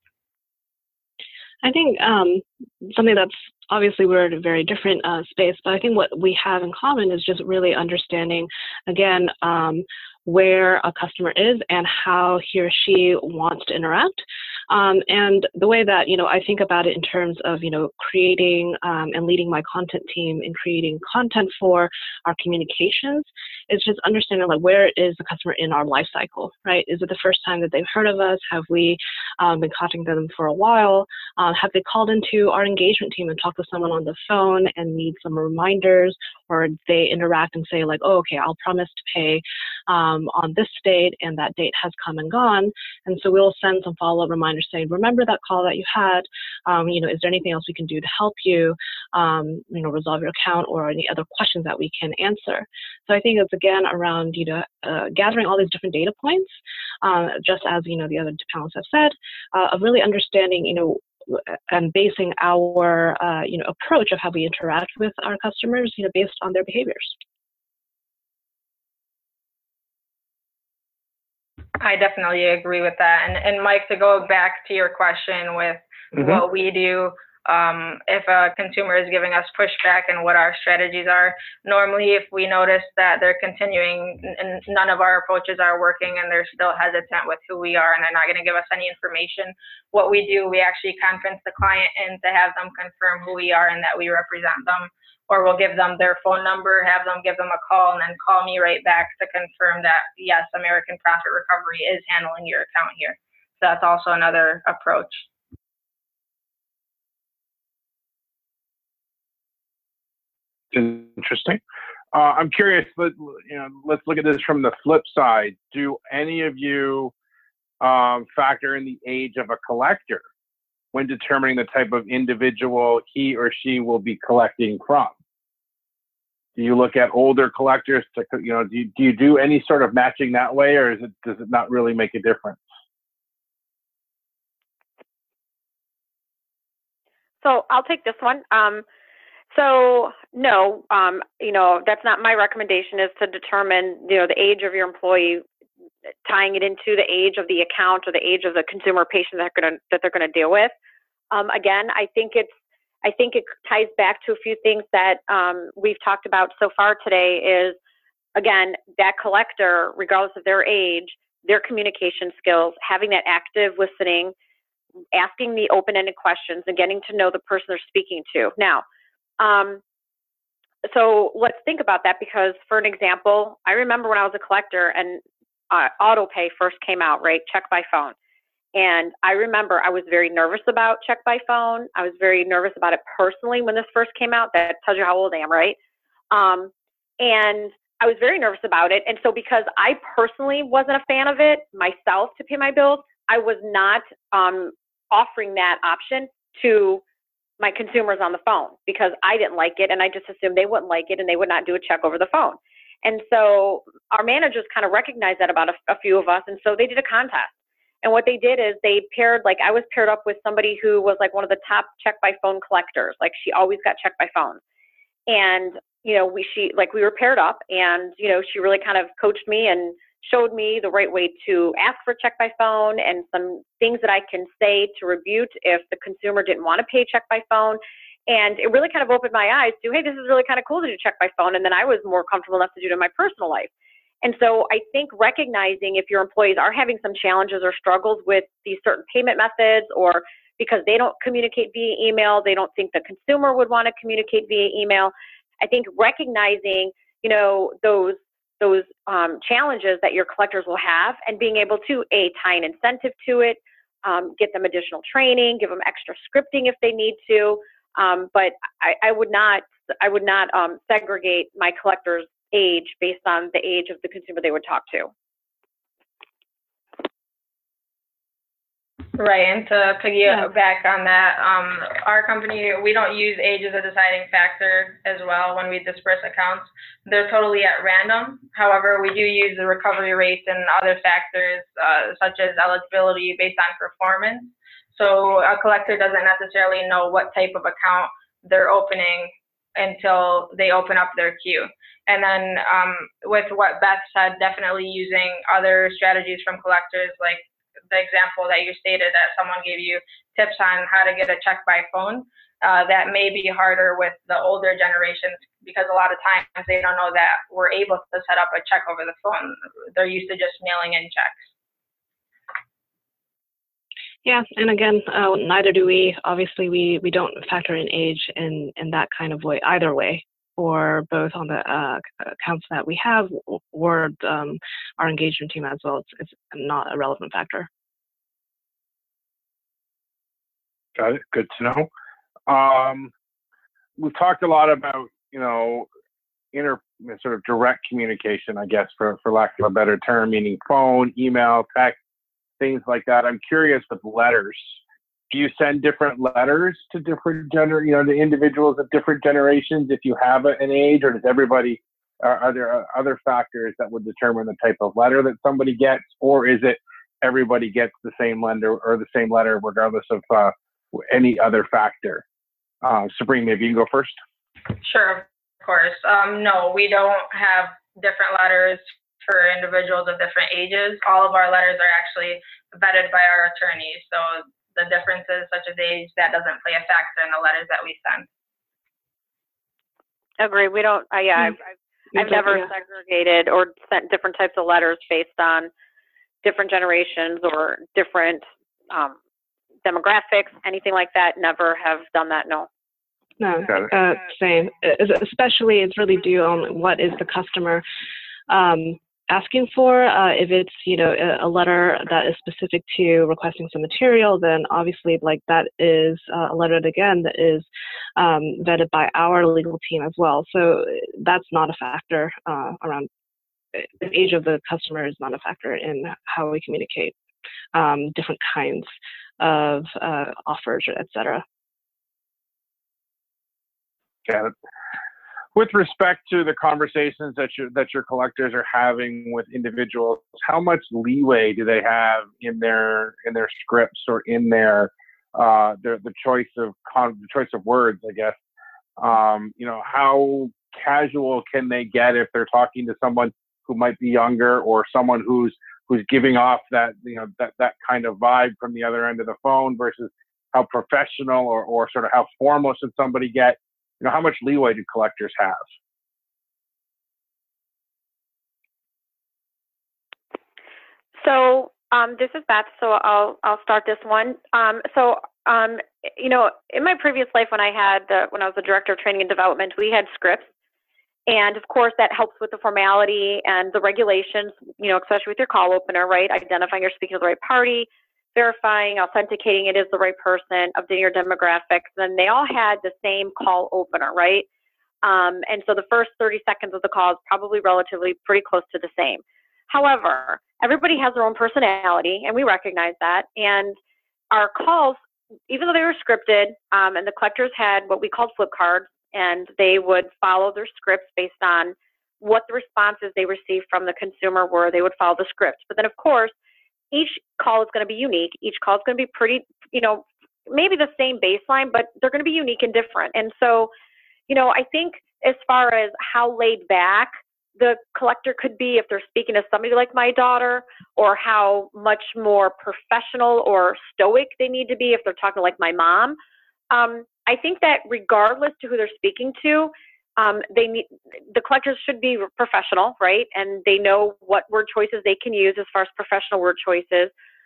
I think something that's obviously we're in a very different space, but I think what we have in common is just really understanding, again, where a customer is and how he or she wants to interact. And the way that, I think about it in terms of, creating and leading my content team in creating content for our communications is just understanding like where is the customer in our life cycle, right? Is it the first time that they've heard of us? Have we been contacting them for a while? Have they called into our engagement team and talked to someone on the phone and need some reminders, or they interact and say like, oh, okay, I'll promise to pay on this date, and that date has come and gone. And so we'll send some follow-up reminders saying, remember that call that you had? Is there anything else we can do to help you, resolve your account, or any other questions that we can answer? So I think it's again around, gathering all these different data points, just as, the other panelists have said, of really understanding, and basing our, approach of how we interact with our customers, based on their behaviors. I definitely agree with that. And Mike, to go back to your question with what we do, if a consumer is giving us pushback and what our strategies are, normally if we notice that they're continuing and none of our approaches are working and they're still hesitant with who we are and they're not going to give us any information, what we do, we actually conference the client in to have them confirm who we are and that we represent them. Or we'll give them their phone number, have them give them a call, and then call me right back to confirm that, yes, American Profit Recovery is handling your account here. So that's also another approach. Interesting. I'm curious, but let's look at this from the flip side. Do any of you factor in the age of a collector when determining the type of individual he or she will be collecting from? Do you look at older collectors to, do you do any sort of matching that way, or does it not really make a difference? So I'll take this one. So no, that's not my recommendation, is to determine, the age of your employee, tying it into the age of the account or the age of the consumer patient that they're gonna deal with. Again, I think it ties back to a few things that we've talked about so far today. Is, again, that collector, regardless of their age, their communication skills, having that active listening, asking the open-ended questions, and getting to know the person they're speaking to. Now, so let's think about that, because for an example, I remember when I was a collector and auto pay first came out, right? Check by phone. And I remember I was very nervous about check by phone. I was very nervous about it personally when this first came out. That tells you how old I am, right? And I was very nervous about it. And so because I personally wasn't a fan of it myself to pay my bills, I was not offering that option to my consumers on the phone, because I didn't like it, and I just assumed they wouldn't like it and they would not do a check over the phone. And so our managers kind of recognized that about a few of us, and so they did a contest. And what they did is they paired, like I was paired up with somebody who was like one of the top check by phone collectors. Like she always got check by phone. And, we were paired up, and, she really kind of coached me and showed me the right way to ask for check by phone and some things that I can say to rebuke if the consumer didn't want to pay check by phone. And it really kind of opened my eyes to, hey, this is really kind of cool to do check by phone. And then I was more comfortable enough to do it in my personal life. And so I think recognizing if your employees are having some challenges or struggles with these certain payment methods, or because they don't communicate via email, they don't think the consumer would want to communicate via email, I think recognizing, those challenges that your collectors will have, and being able to tie an incentive to it, get them additional training, give them extra scripting if they need to. But I would not segregate my collectors' age based on the age of the consumer they would talk to. Right, and to piggyback on that, our company, we don't use age as a deciding factor as well when we disperse accounts. They're totally at random. However, we do use the recovery rates and other factors such as eligibility based on performance. So a collector doesn't necessarily know what type of account they're opening until they open up their queue. And then with what Beth said, definitely using other strategies from collectors, like the example that you stated, that someone gave you tips on how to get a check by phone. That may be harder with the older generations, because a lot of times they don't know that we're able to set up a check over the phone. They're used to just mailing in checks. Yeah, and again, neither do we. Obviously, we don't factor in age in that kind of way either way, or both on the accounts that we have or our engagement team as well. It's not a relevant factor. Got it. Good to know. We've talked a lot about, sort of direct communication, I guess, for lack of a better term, meaning phone, email, text, things like that. I'm curious with letters. Do you send different letters to different to individuals of different generations if you have an age, or does everybody? Are there other factors that would determine the type of letter that somebody gets, or is it everybody gets the same letter or the same letter regardless of any other factor? Sabrina, maybe you can go first. Sure, of course. No, we don't have different letters for individuals of different ages. All of our letters are actually vetted by our attorneys. So the differences such as age, that doesn't play a factor in the letters that we send. Agree. We don't, I've never segregated or sent different types of letters based on different generations or different demographics, anything like that. Never have done that, no. No, same. Especially, it's really due on what is the customer asking for. If it's a letter that is specific to requesting some material, then obviously that is a letter that is vetted by our legal team as well. So that's not a factor around the age of the customer is not a factor in how we communicate different kinds of offers, etc. Got it. With respect to the conversations that your collectors are having with individuals, how much leeway do they have in their scripts or in their the choice of words, I guess? How casual can they get if they're talking to someone who might be younger or someone who's giving off that that kind of vibe from the other end of the phone versus how professional or sort of how formal should somebody get? How much leeway do collectors have? So this is Beth. So I'll start this one. In my previous life, when I was the director of training and development, we had scripts, and of course that helps with the formality and the regulations. Especially with your call opener, right? Identifying you're speaking to the right party, verifying, authenticating it is the right person, updating your demographics. Then they all had the same call opener, right? And so the first 30 seconds of the call is probably relatively pretty close to the same. However, everybody has their own personality, and we recognize that. And our calls, even though they were scripted, and the collectors had what we called flip cards, and they would follow their scripts based on what the responses they received from the consumer were. They would follow the script. But then, of course, each call is going to be unique. Each call is going to be pretty, maybe the same baseline, but they're going to be unique and different. And so, I think as far as how laid back the collector could be if they're speaking to somebody like my daughter, or how much more professional or stoic they need to be if they're talking like my mom, I think that regardless to who they're speaking to, the collectors should be professional, right? And they know what word choices they can use as far as professional word choices.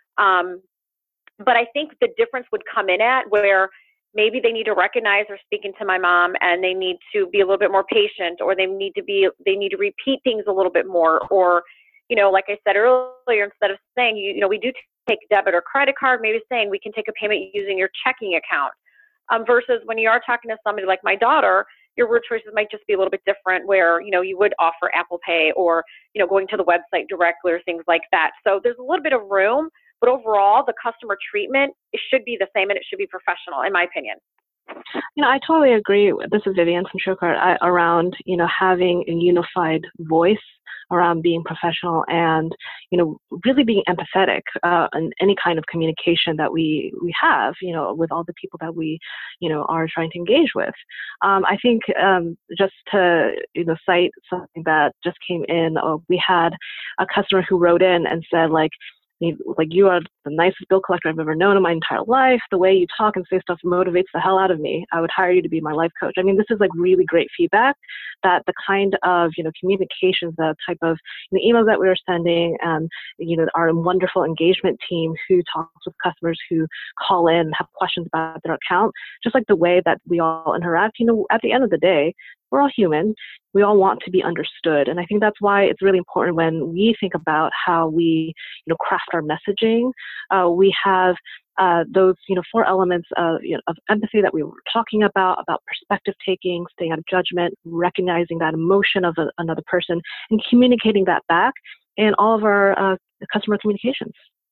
But I think the difference would come in at where maybe they need to recognize they're speaking to my mom, and they need to be a little bit more patient, or they need to repeat things a little bit more, or like I said earlier, instead of saying we do take debit or credit card, maybe saying we can take a payment using your checking account. Versus when you are talking to somebody like my daughter, your word choices might just be a little bit different, where, you would offer Apple Pay, or, going to the website directly, or things like that. So there's a little bit of room, but overall the customer treatment, it should be the same, and it should be professional, in my opinion. I totally agree. This is Vivian from TrueCard around, having a unified voice around being professional and, really being empathetic in any kind of communication that we have, with all the people that we, are trying to engage with. I think just to, cite something that just came in, we had a customer who wrote in and said, like, you are the nicest bill collector I've ever known in my entire life. The way you talk and say stuff motivates the hell out of me. I would hire you to be my life coach. I mean, this is like really great feedback that the kind of, communications, the type of emails that we were sending, and, our wonderful engagement team who talks with customers who call in and have questions about their account, just like the way that we all interact, at the end of the day, we're all human. We all want to be understood. And I think that's why it's really important when we think about how we, craft our messaging. We have those, 4 elements of empathy that we were talking about perspective taking, staying out of judgment, recognizing that emotion of another person, and communicating that back in all of our customer communications.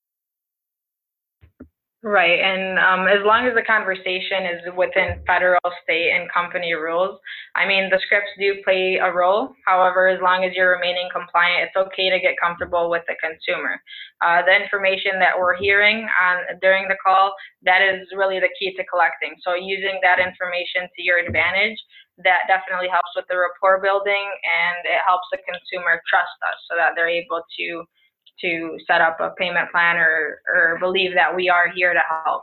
Right, and as long as the conversation is within federal, state, and company rules, I mean, the scripts do play a role. However, as long as you're remaining compliant, it's okay to get comfortable with the consumer. The information that we're hearing during the call, that is really the key to collecting. So using that information to your advantage, that definitely helps with the rapport building, and it helps the consumer trust us so that they're able to set up a payment plan or believe that we are here to help.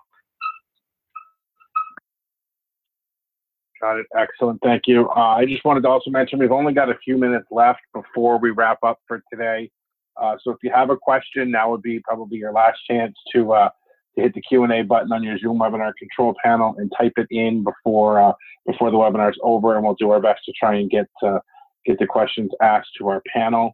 Got it. Excellent. Thank you. I just wanted to also mention we've only got a few minutes left before we wrap up for today. So if you have a question, now would be probably your last chance to hit the Q&A button on your Zoom webinar control panel and type it in before the webinar is over, and we'll do our best to try and get the questions asked to our panel.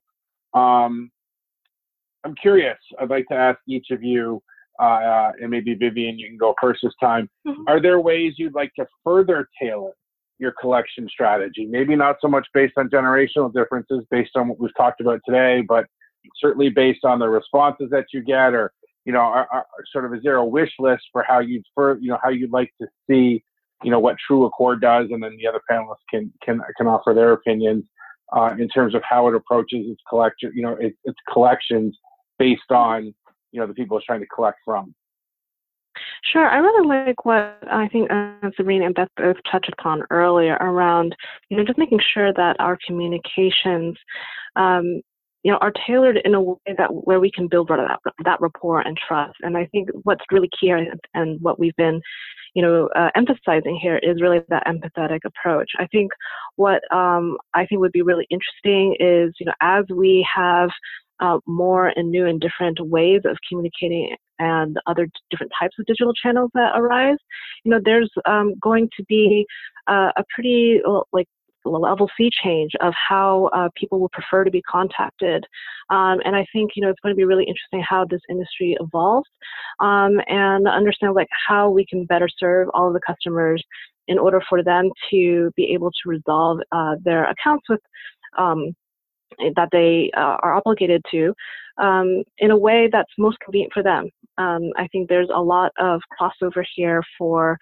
I'm curious. I'd like to ask each of you, and maybe Vivian, you can go first this time. Mm-hmm. Are there ways you'd like to further tailor your collection strategy? Maybe not so much based on generational differences, based on what we've talked about today, but certainly based on the responses that you get, or sort of, is there a wish list for how you'd like to see, what True Accord does, and then the other panelists can offer their opinions in terms of how it approaches its collection, its collections based on, the people it's trying to collect from. Sure. I really like what I think Sabrina and Beth both touched upon earlier around, just making sure that our communications, are tailored in a way where we can build that rapport and trust. And I think what's really key and what we've been, emphasizing here is really that empathetic approach. I think what I think would be really interesting is, as we have more and new and different ways of communicating and other different types of digital channels that arise, there's going to be a pretty level sea change of how people will prefer to be contacted. And I think, it's going to be really interesting how this industry evolves and understand how we can better serve all of the customers in order for them to be able to resolve their accounts with that they are obligated to in a way that's most convenient for them. I think there's a lot of crossover here for,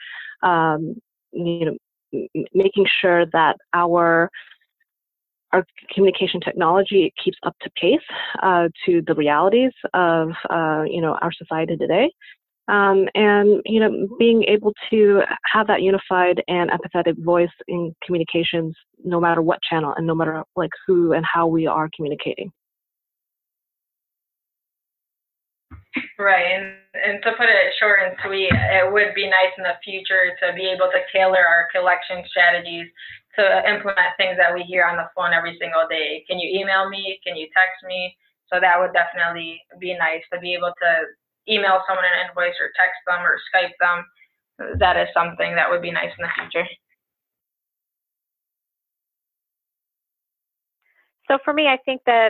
making sure that our communication technology keeps up to pace to the realities of our society today, and being able to have that unified and empathetic voice in communications, no matter what channel and no matter who and how we are communicating. Right, and to put it short and sweet, it would be nice in the future to be able to tailor our collection strategies to implement things that we hear on the phone every single day. Can you email me? Can you text me? So that would definitely be nice to be able to email someone an invoice or text them or Skype them. That is something that would be nice in the future. So for me, I think that,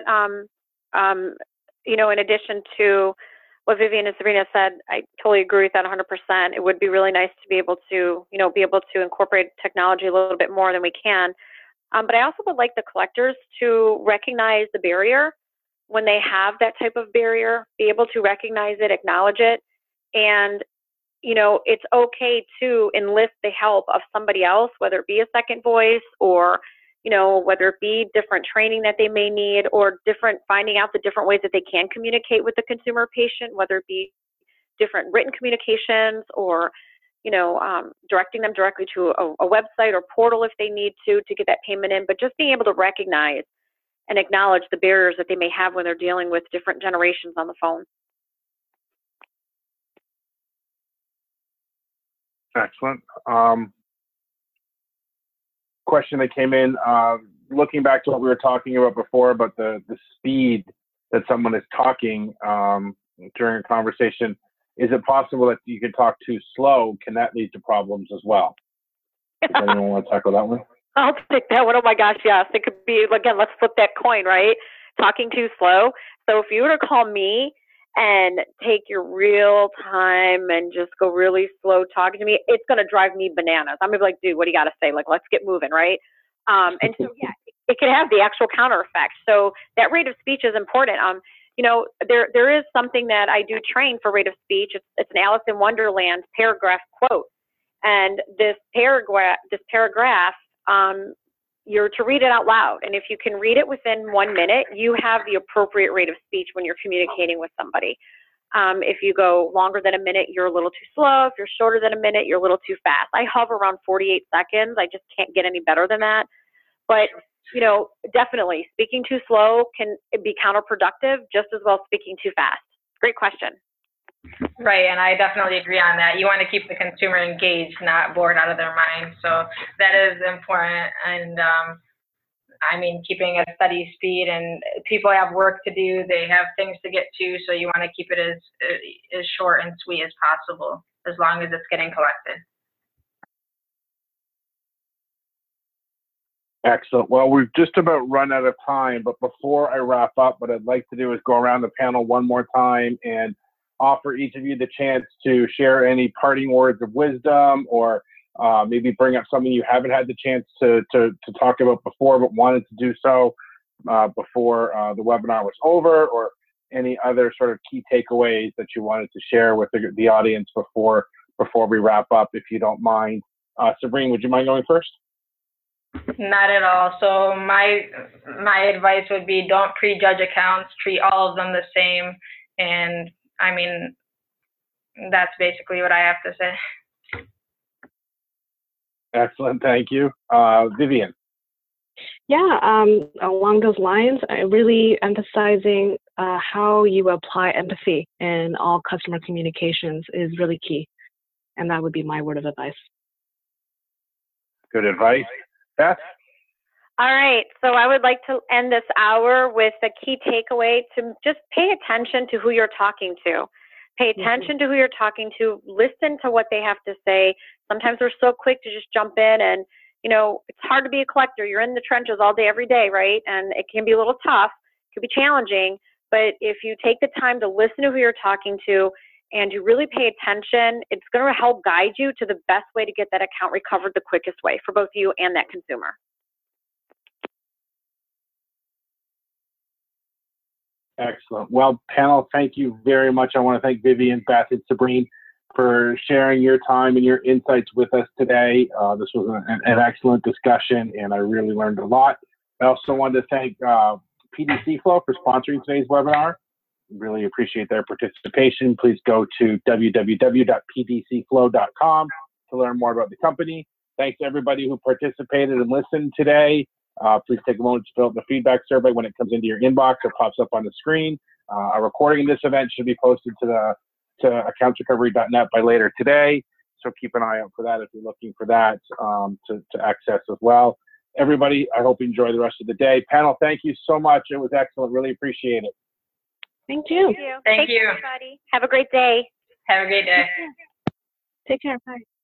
in addition to what Vivian and Sabrina said, I totally agree with that 100%. It would be really nice to be able to, incorporate technology a little bit more than we can. But I also would like the collectors to recognize the barrier when they have that type of barrier, be able to recognize it, acknowledge it, and, it's okay to enlist the help of somebody else, whether it be a second voice or whether it be different training that they may need or finding out the different ways that they can communicate with the consumer patient, whether it be different written communications or, directing them directly to a website or portal if they need to get that payment in, but just being able to recognize and acknowledge the barriers that they may have when they're dealing with different generations on the phone. Excellent. Question that came in, looking back to what we were talking about before, about the speed that someone is talking during a conversation. Is it possible that you can talk too slow? Can that lead to problems as well? Does anyone want to tackle that one? I'll take that one. Oh my gosh, yes. It could be, again, let's flip that coin, right? Talking too slow. So if you were to call me and take your real time and just go really slow talking to me, it's going to drive me bananas. I'm going to be like, dude, what do you got to say? Like, let's get moving, right? And so, yeah, it could have the actual counter effect. So that rate of speech is important. You know, there is something that I do train for rate of speech. It's an Alice in Wonderland paragraph quote. And this paragraph, you're to read it out loud. And if you can read it within 1 minute, you have the appropriate rate of speech when you're communicating with somebody. If you go longer than a minute, you're a little too slow. If you're shorter than a minute, you're a little too fast. I hover around 48 seconds. I just can't get any better than that. But, you know, definitely speaking too slow can be counterproductive just as well as speaking too fast. Great question. Right, and I definitely agree on that. You want to keep the consumer engaged, not bored out of their mind. So that is important. And I mean, keeping a steady speed, and people have work to do. They have things to get to. So you want to keep it as short and sweet as possible, as long as it's getting collected. Excellent. Well, we've just about run out of time, but before I wrap up, what I'd like to do is go around the panel one more time and offer each of you the chance to share any parting words of wisdom, or maybe bring up something you haven't had the chance to talk about before but wanted to do so before the webinar was over, or any other sort of key takeaways that you wanted to share with the audience before we wrap up, if you don't mind. Sabrine, would you mind going first? Not at all. So my advice would be, don't prejudge accounts, treat all of them the same. And I mean, that's basically what I have to say. Excellent, thank you. Vivian. Yeah, along those lines, really emphasizing how you apply empathy in all customer communications is really key. And that would be my word of advice. Good advice. Beth? All right, so I would like to end this hour with a key takeaway to just pay attention to who you're talking to. Pay attention to who you're talking to, listen to what they have to say. Sometimes we're so quick to just jump in, and, you know, it's hard to be a collector. You're in the trenches all day, every day, right? And it can be a little tough, it can be challenging, but if you take the time to listen to who you're talking to and you really pay attention, it's going to help guide you to the best way to get that account recovered the quickest way for both you and that consumer. Excellent. Well, panel, thank you very much. I want to thank Vivian, Beth, and Sabrine for sharing your time and your insights with us today. This was an excellent discussion, and I really learned a lot. I also wanted to thank PDC Flow for sponsoring today's webinar. Really appreciate their participation. Please go to www.pdcflow.com to learn more about the company. Thanks to everybody who participated and listened today. Please take a moment to fill out the feedback survey when it comes into your inbox. It pops up on the screen. A recording of this event should be posted to accountsrecovery.net by later today. So keep an eye out for that if you're looking for that to access as well. Everybody, I hope you enjoy the rest of the day. Panel, thank you so much. It was excellent. Really appreciate it. Thank you. Thank you. Everybody. Have a great day. Have a great day. Take care. Bye.